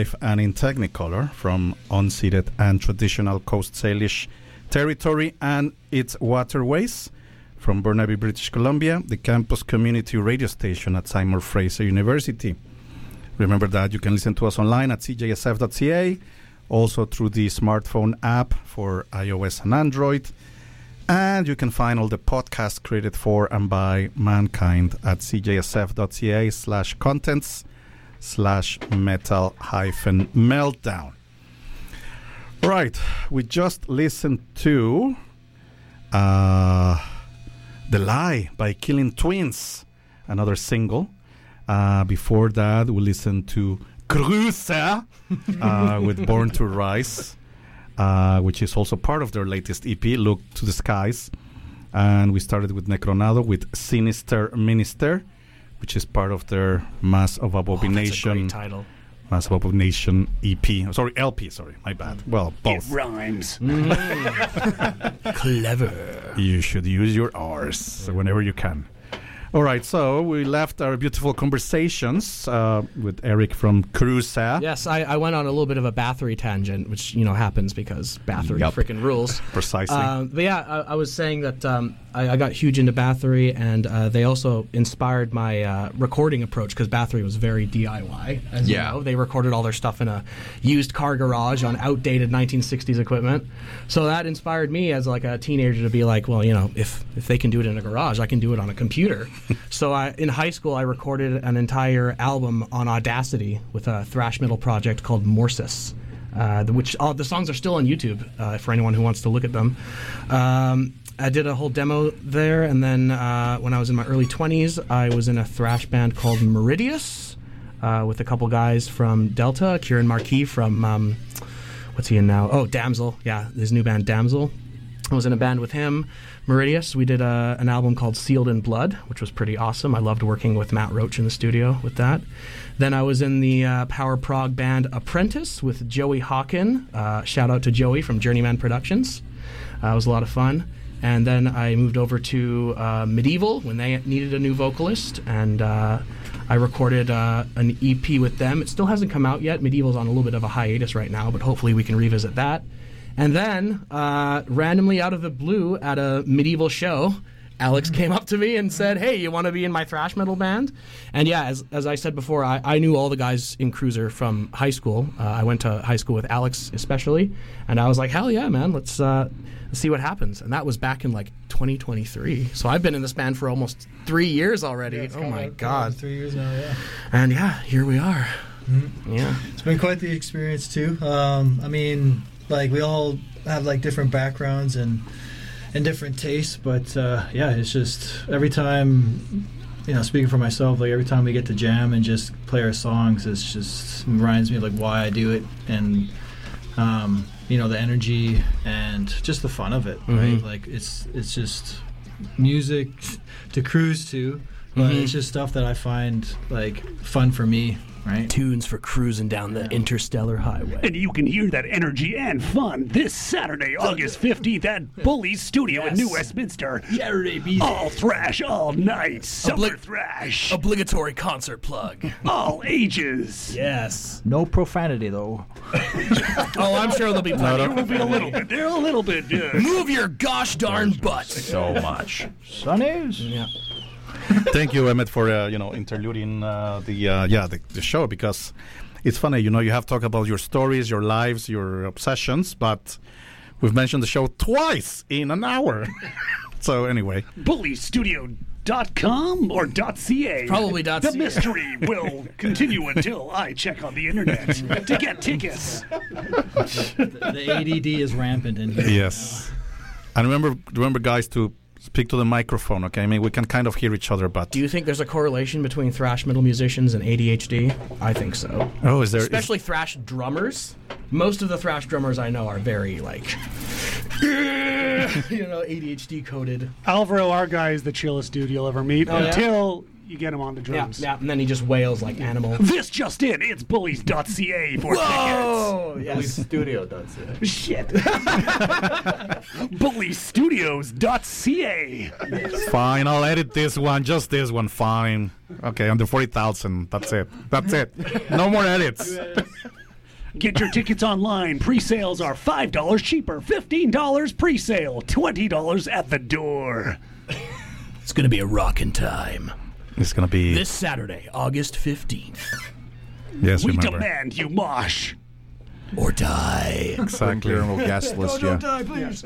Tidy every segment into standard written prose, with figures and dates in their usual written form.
and in Technicolor from unceded and traditional Coast Salish territory and its waterways. From Burnaby, British Columbia, the campus community radio station at Seymour Fraser University. Remember that you can listen to us online at cjsf.ca, also through the smartphone app for iOS and Android. And you can find all the podcasts created for and by mankind at cjsf.ca/contents/metal-meltdown. Right, we just listened to The Lie by Killing Twins, another single. Before that, we listened to Cruza with Born to Rise, which is also part of their latest EP, Look to the Skies. And we started with Necronado with Sinister Minister, which is part of their Mass of Abomination. That's a great title. Mass of Abomination EP. Sorry, LP, sorry, my bad. Well, both. It rhymes. Clever. You should use your R's whenever you can. All right, so we left our beautiful conversations with Eric from Cruza. Yes, I went on a little bit of a Bathory tangent, which, you know, happens because Bathory freaking rules. Precisely. But yeah, I was saying that I got huge into Bathory, and they also inspired my recording approach, because Bathory was very DIY, as you know. They recorded all their stuff in a used car garage on outdated 1960s equipment. So that inspired me as like a teenager to be like, well, you know, if they can do it in a garage, I can do it on a computer. So in high school, I recorded an entire album on Audacity with a thrash metal project called Morsis, which all the songs are still on YouTube for anyone who wants to look at them. I did a whole demo there, and then when I was in my early 20s, I was in a thrash band called Meridius with a couple guys from Delta, Kieran Marquis from, what's he in now? Oh, Damsel. Yeah, his new band, Damsel. I was in a band with him, Meridius. We did an album called Sealed in Blood, which was pretty awesome. I loved working with Matt Roach in the studio with that. Then I was in the power prog band Apprentice with Joey Hawken. Shout out to Joey from Journeyman Productions. It was a lot of fun. And then I moved over to Medieval when they needed a new vocalist, and I recorded an EP with them. It still hasn't come out yet. Medieval's on a little bit of a hiatus right now, but hopefully we can revisit that. And then, randomly out of the blue at a Medieval show, Alex came up to me and said, hey, you want to be in my thrash metal band? And yeah, as I said before, I knew all the guys in Cruiser from high school. I went to high school with Alex especially, and I was like, hell yeah, man, let's see what happens. And that was back in like 2023. So I've been in this band for almost 3 years already. Yeah, oh my God. 3 years now, yeah. And yeah, here we are. Mm-hmm. Yeah. It's been quite the experience too. I mean, like, we all have like different backgrounds and different tastes, but yeah, it's just every time, you know, speaking for myself, like every time we get to jam and just play our songs, it's just reminds me of like why I do it, and you know, the energy and just the fun of it, right? Mm-hmm. Like it's just music to cruise to, but it's just stuff that I find like fun for me. Right. Tunes for cruising down the interstellar highway. And you can hear that energy and fun this Saturday, August 15th at Bully's Studio in New Westminster. Saturday, be all thrash, all night, summer thrash. Obligatory concert plug. All ages. Yes. No profanity, though. Oh, I'm sure there'll be plenty. There will be a little bit. There a little bit. Move your gosh darn butt. So much. Sonnies. Yeah. Thank you, Emmett, for interluding the show, because it's funny. You know, you have talked about your stories, your lives, your obsessions, but we've mentioned the show twice in an hour. So anyway, bullystudio.com or .ca. Probably .ca. The mystery will continue until I check on the internet to get tickets. The ADD is rampant in here. Yes, and remember, guys, to speak to the microphone, okay? I mean, we can kind of hear each other, but... Do you think there's a correlation between thrash metal musicians and ADHD? I think so. Oh, is there... Especially thrash drummers. Most of the thrash drummers I know are very, like... ADHD coded. Alvaro, our guy, is the chillest dude you'll ever meet until you get him on the drums. Yeah, and then he just wails like animal. This just in, it's bullies.ca for tickets. Yes. Bullystudio.ca. Shit. Bullystudios.ca. Fine, I'll edit this one, just this one, fine. Okay, under 40,000, that's it. No more edits. Get your tickets online. Pre-sales are $5 cheaper, $15 pre-sale, $20 at the door. It's going to be a rockin' time. It's going to be... This Saturday, August 15th. Yes, We remember. demand you mosh. Or die. Exactly. We'll guest list you. die, please.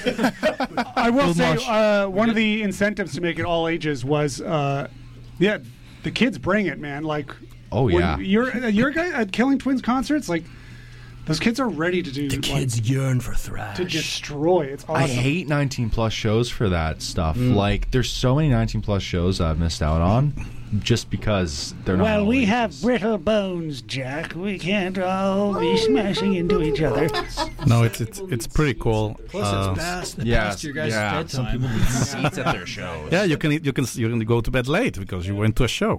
I will say one of the incentives to make it all ages was, the kids bring it, man. Like, Oh, yeah. you're a guy at Killing Twins concerts, like, those kids are ready to do The kids yearn for thrash. to destroy. It's awesome. I hate 19 plus shows for that stuff. Like, there's so many 19 plus shows I've missed out on just because they're not. Well, all we ages. have brittle bones, Jack. We can't all be smashing into each other. No, it's pretty cool. Plus, it's past your guys' bedtime. Some people need seats at their shows. Yeah, you can go to bed late because you went to a show.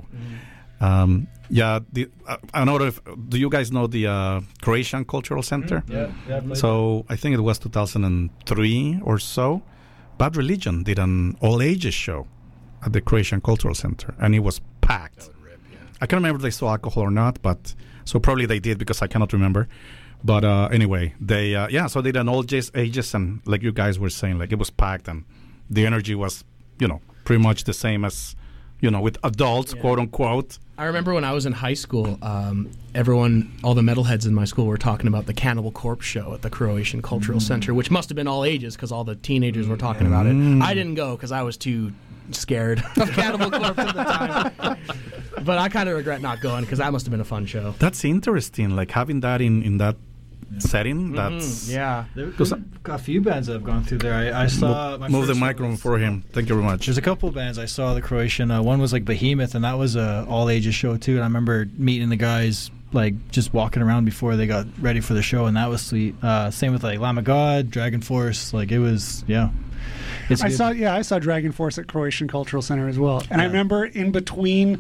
I don't know do you guys know the Croatian Cultural Center? Yeah. So I think it was 2003 or so. Bad Religion did an all ages show at the Croatian Cultural Center, and it was packed. I can't remember if they saw alcohol or not, but so probably they did because I cannot remember. But anyway, they so they did an all ages, and like you guys were saying, like it was packed, and the energy was pretty much the same as with adults, quote unquote. I remember when I was in high school, all the metalheads in my school were talking about the Cannibal Corpse show at the Croatian Cultural Center, which must have been all ages because all the teenagers were talking about it. I didn't go because I was too scared of Cannibal Corpse at the time. But I kind of regret not going because that must have been a fun show. That's interesting, like having that in that setting. That's There's a few bands that have gone through there. I saw. Move the microphone for him. Thank you very much. There's a couple bands I saw the Croatian. One was like Behemoth, and that was a all ages show too. And I remember meeting the guys like just walking around before they got ready for the show, and that was sweet. Same with like Lamb of God, Dragon Force. Like it was, It's I good. saw Dragon Force at Croatian Cultural Center as well. And I remember in between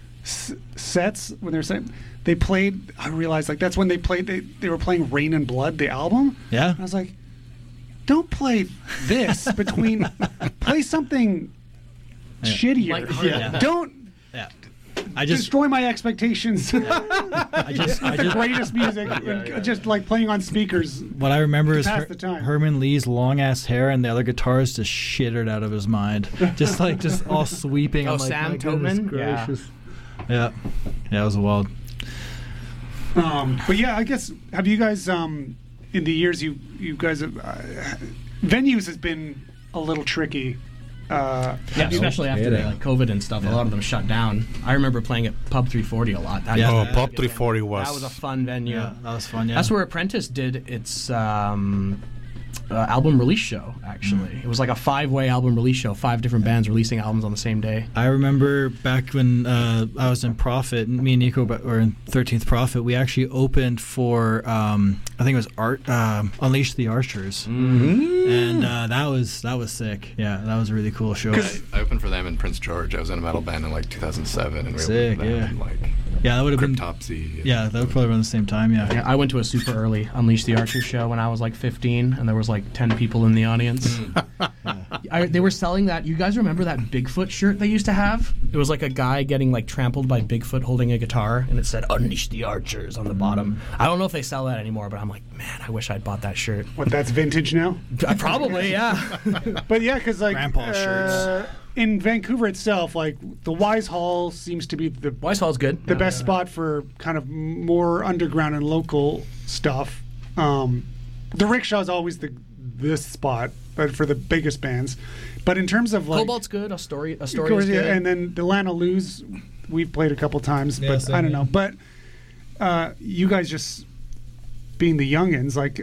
sets when they played. I realized like that's when they played. They were playing Rain and Blood, the album. Yeah. And I was like, don't play this between. Play something shittier. Don't. Yeah. I just destroy my expectations. I just The greatest music, just like playing on speakers. what I remember is pass the time. Herman Lee's long ass hair, and the other guitarist just shittered out of his mind, just all sweeping. Oh, I'm like, Sam my goodness Tobin? Yeah. gracious. Yeah, it was wild. But yeah, I guess have you guys in the years you guys have venues has been a little tricky. Especially after like COVID and stuff. A lot of them shut down. I remember playing at Pub 340 a lot. That Yeah. was Oh, a Pub good 340 venue. was. That was a fun venue. Yeah, that was fun. Yeah, That's where Apprentice did its album release show, actually. It was like a 5-way album release show, 5 different bands releasing albums on the same day. I remember back when I was in Prophet, me and Nico were in 13th Prophet, we actually opened for, I think it was Unleash the Archers. Mm-hmm. And that was sick. Yeah, that was a really cool show. I opened for them in Prince George. I was in a metal band in like 2007, and we Sick, opened for them yeah. in like Yeah, that would have been. Cryptopsy. Yeah, that would probably run the same time. Yeah. Yeah, I went to a super early Unleash the Archers show when I was like 15, and there was like 10 people in the audience. They were selling that. You guys remember that Bigfoot shirt they used to have? It was like a guy getting like trampled by Bigfoot holding a guitar, and it said "Unleash the Archers" on the bottom. I don't know if they sell that anymore, but I'm like, man, I wish I'd bought that shirt. What, that's vintage now? Probably, yeah. But yeah, because like Grandpa shirts. In Vancouver itself, like the Wise Hall seems to be the Wise Hall's good. the best spot for kind of more underground and local stuff. The Rickshaw is always this spot, but for the biggest bands. But in terms of like Cobalt's good. Astoria is yeah, good. and then the Lana Lou's we've played a couple times, Yeah, but same, I don't yeah. know. But you guys just being the youngins, like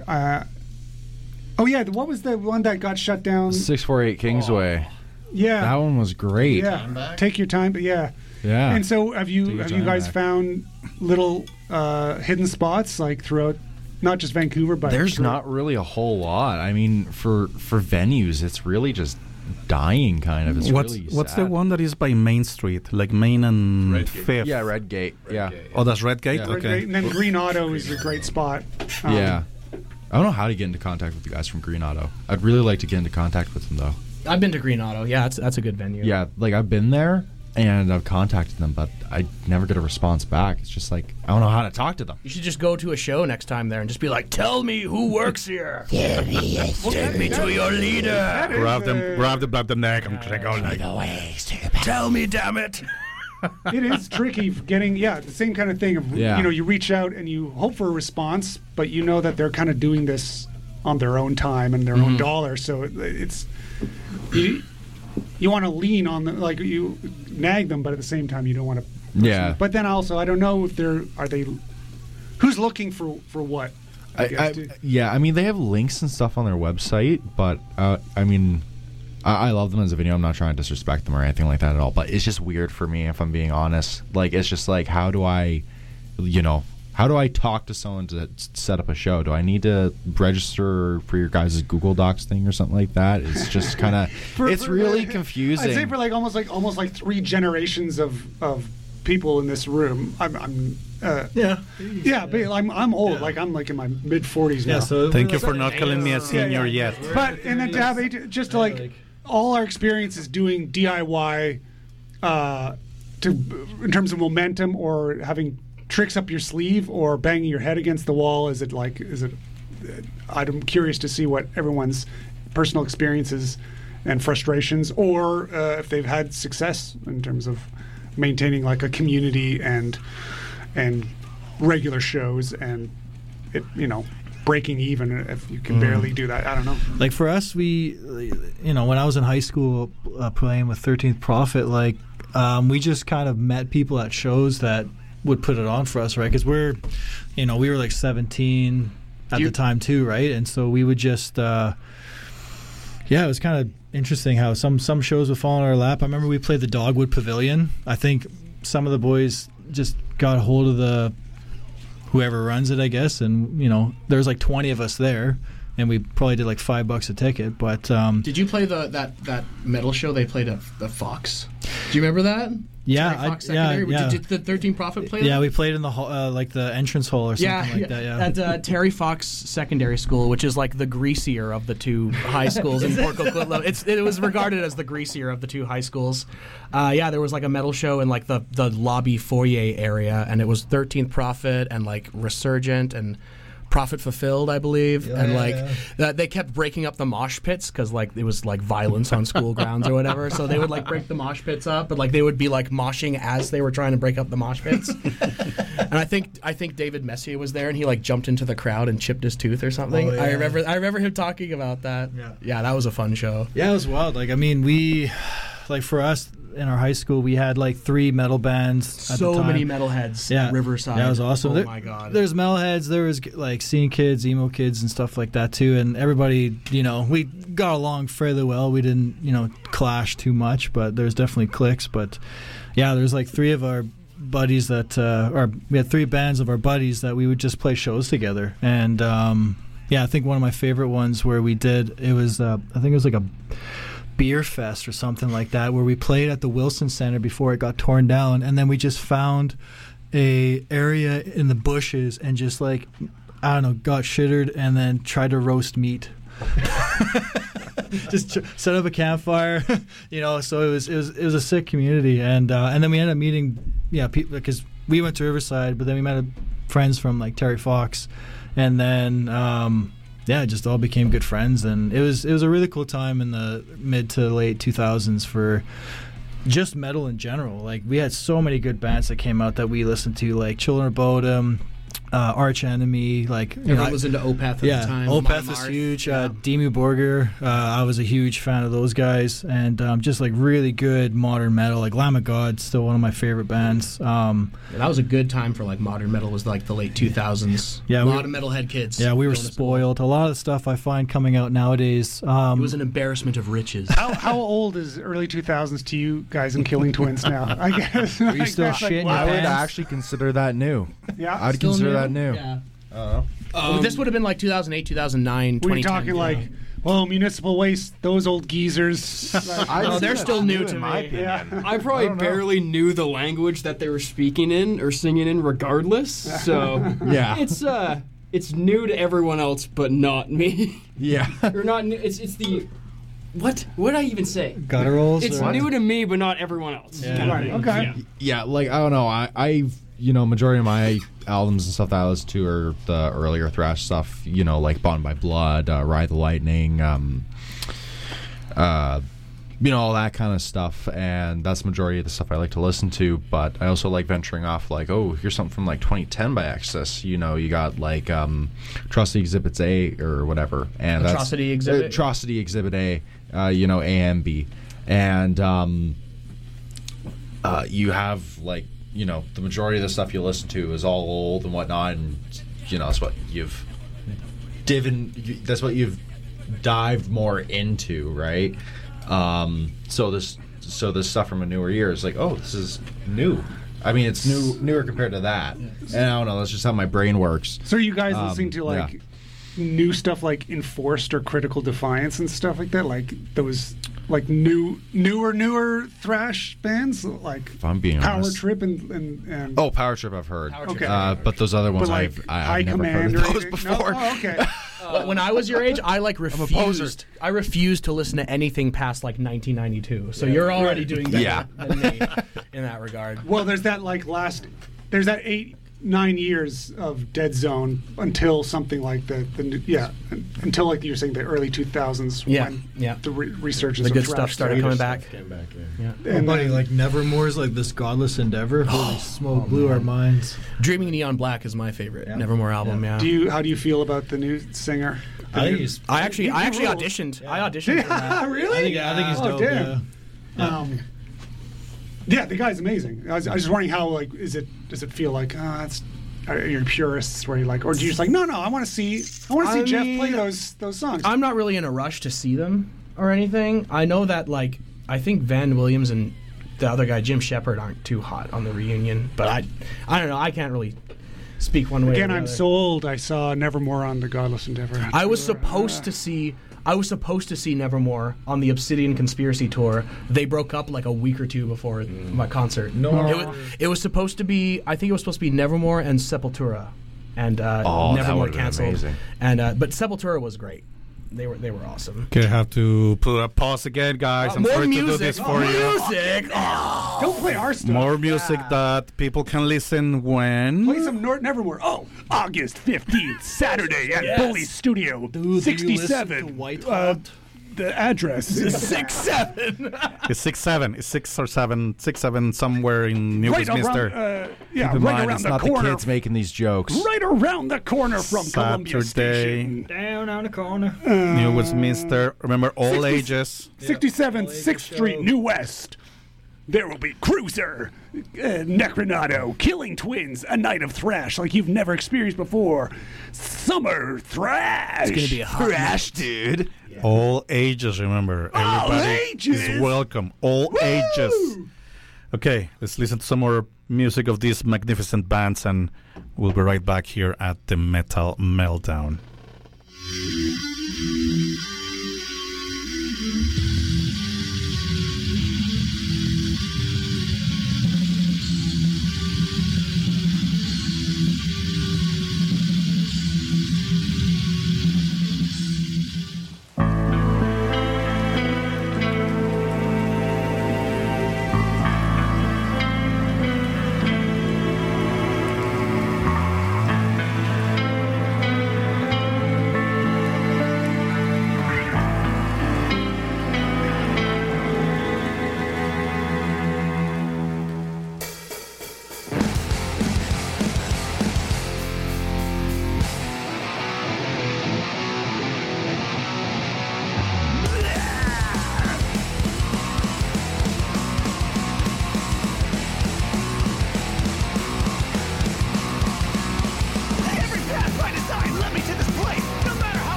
oh yeah, what was the one that got shut down? 648 Kingsway. Yeah, That one was great. yeah. Take your time, but yeah. Yeah. And so have Take you your guys time back. found little hidden spots like throughout not just Vancouver, but There's not really a whole lot. I mean, for venues, it's really just dying, kind of. It's What's really the sad. one that is by Main Street, like Main and Redgate. Fifth? Yeah, Redgate. Yeah. Oh, that's Redgate. Yeah. Okay. And then Green Auto is a great spot. Yeah. I don't know how to get into contact with the guys from Green Auto. I'd really like to get into contact with them, though. I've been to Green Auto. Yeah, that's a good venue. Yeah, like I've been there, and I've contacted them, but I never get a response back. It's just like, I don't know how to talk to them. You should just go to a show next time there and just be like, tell me who works here. Take me to your leader. Grab the neck and go like, Tell me, damn it. It is tricky getting, the same kind of thing. You reach out and you hope for a response, but you know that they're kind of doing this on their own time and their own dollar. So it's you want to lean on them, like you nag them, but at the same time you don't want to. Yeah. But then also, I don't know if who's looking for what. I mean, they have links and stuff on their website, but I love them as a video. I'm not trying to disrespect them or anything like that at all, but it's just weird for me, if I'm being honest. Like, it's just like, how do I talk to someone to set up a show? Do I need to register for your guys' Google Docs thing or something like that? It's just kind of, it's really confusing. I'd say for almost like 3 generations of people in this room. I'm old. Yeah. Like I'm like in my mid 40s now. Yeah, so thank you for not calling me a senior yet. But and then to have just like all our experiences doing DIY, in terms of momentum or having tricks up your sleeve or banging your head against the wall. I'm curious to see what everyone's personal experiences and frustrations, or if they've had success in terms of maintaining like a community and regular shows and it, breaking even if you can barely do that. I don't know. Like for us, we, when I was in high school playing with 13th Prophet, we just kind of met people at shows that would put it on for us, right? Because we were like 17 at the time too, right? And so we would just, it was kind of interesting how some shows would fall in our lap. I remember we played the Dogwood Pavilion. I think some of the boys just got a hold of whoever runs it, I guess, and there's like 20 of us there, and we probably did like $5 a ticket. But did you play that metal show they played at the Fox? Do you remember that? Yeah, Did the 13 Prophet play that? Yeah, we played in the hall, like the entrance hall or something like that. Yeah, at Terry Fox Secondary School, which is like the greasier of the two high schools in Port Coquitlam. It was regarded as the greasier of the two high schools. There was like a metal show in like the lobby foyer area, and it was 13th Prophet and like Resurgent and Prophet Fulfilled, I believe, they kept breaking up the mosh pits because like it was like violence on school grounds or whatever. So they would like break the mosh pits up, but like they would be like moshing as they were trying to break up the mosh pits. And I think David Messier was there, and he like jumped into the crowd and chipped his tooth or something. I remember him talking about that. Yeah, that was a fun show. Yeah, it was wild. Like, I mean, we like for us in our high school, we had like 3 metal bands at the time. So many metalheads at Riverside. That was awesome. Oh my God. There's metalheads, there was like scene kids, emo kids and stuff like that too, and everybody, we got along fairly well. We didn't, clash too much, but there's definitely cliques. But there's like 3 of our buddies that we had 3 bands of our buddies that we would just play shows together. And I think one of my favorite ones where we did, it was I think it was like a beer fest or something like that, where we played at the Wilson Center before it got torn down, and then we just found a area in the bushes and just like, I don't know, got shittered and then tried to roast meat. Just set up a campfire, so it was a sick community, and then we ended up meeting people, because we went to Riverside, but then we met friends from like Terry Fox, and then just all became good friends, and it was a really cool time in the mid to late 2000s for just metal in general. Like, we had so many good bands that came out that we listened to, like Children of Bodom, Arch Enemy, like everyone was into Opeth at the time. Opeth was huge. Dimmu Borgir, I was a huge fan of those guys, and just like really good modern metal. Like Lamb of God, still one of my favorite bands. That was a good time for like modern metal. Was like the late 2000s. Yeah, a lot of metalhead kids. Yeah, we were spoiled. A lot of the stuff I find coming out nowadays. It was an embarrassment of riches. How old is early 2000s to you guys in Killing Twins now? I guess. Are you still shitting? I would actually consider that new. Yeah, I'd consider that new. Yeah. This would have been like 2008, 2009, 2010. We're talking like, municipal waste, those old geezers. They're still new to me. Yeah. I probably barely knew the language that they were speaking in or singing in regardless. So it's new to everyone else, but not me. Yeah. Or not new. It's the What did I even say? Gutturals? It's or- new to me, but not everyone else. Yeah. kind of Right, thing. okay. Yeah. Yeah, like I don't know. I've majority of my albums and stuff that I listen to are the earlier thrash stuff. Like Bond by Blood, Ride the Lightning, all that kind of stuff, and that's the majority of the stuff I like to listen to. But I also like venturing off, like, oh, here's something from like 2010 by Exodus. You got like Atrocity Exhibits A or whatever, and Atrocity Exhibit? Atrocity Exhibit A, AMB, and you have like the majority of the stuff you listen to is all old and whatnot, and that's what you've dived more into, right? So this stuff from a newer year is like, oh, this is new. I mean, it's newer compared to that. And I don't know, that's just how my brain works. So are you guys listening to like new stuff like Enforced or Critical Defiance and stuff like that? Like those like newer thrash bands like If I'm being Power honest. Trip and Oh, Power Trip I've heard. Okay. But those other ones but like I've never Command heard of or those anything? before. No? Oh, okay. When I was your age, I poser. refused. I refused to listen to anything past like 1992. So you're already doing better than me in that regard. Well, there's that 8-9 years of Dead Zone until something like until like you're saying the early 2000s Yeah, when yeah. the resurgence The of good thrash stuff started coming back. Came back, Yeah. And buddy, then- like Nevermore's like this godless endeavor. Holy smoke, blew our minds. Dreaming Neon Black is my favorite Nevermore album. Yeah. How do you feel about the new singer? I think he's. I actually He rules. auditioned. I auditioned for that. Really? I think he's Oh, dope. damn. Yeah. Yeah, the guy's amazing. I was just wondering how does it feel like are you purists where you like, or do you just like no I want to see Jeff play those songs. I'm not really in a rush to see them or anything. I know that I think Van Williams and the other guy Jim Shepard aren't too hot on the reunion, but I don't know. I can't really speak one way. Again, or the I'm other. so old. I saw Nevermore on the Godless Endeavor. I was supposed to see Nevermore on the Obsidian Conspiracy tour. They broke up like a week or two before my concert. It was supposed to be. I think it was supposed to be Nevermore and Sepultura, and that Nevermore would've been canceled. amazing. And but Sepultura was great. They were awesome. Okay, I have to put a pause again, guys. I'm More sorry music. to do this for you. Music. Don't play our stuff. More music that people can listen when. Play some Nevermore. Oh, August 15th, Saturday at Bully Studio, 67. White Hot? The address is 6'7". It's 6'7". It's 6 or 7, 6'7", somewhere in New right Westminster. around, Keep in right mind, around It's the not corner. the kids making these jokes. Right around the corner from Columbia Saturday. Station. Down on the corner. New Westminster. Remember, all 60 ages. 67 6th Street, New West. There will be Cruiser, Necronato, Killing Twins, a night of thrash like you've never experienced before. Summer thrash. It's gonna be a hot Thrash, dude. All ages, remember. All Everybody ages? is welcome. All ages. Okay, let's listen to some more music of these magnificent bands, and we'll be right back here at the Metal Meltdown.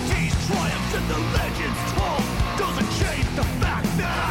Humanity's triumphs and the legends told doesn't change the fact that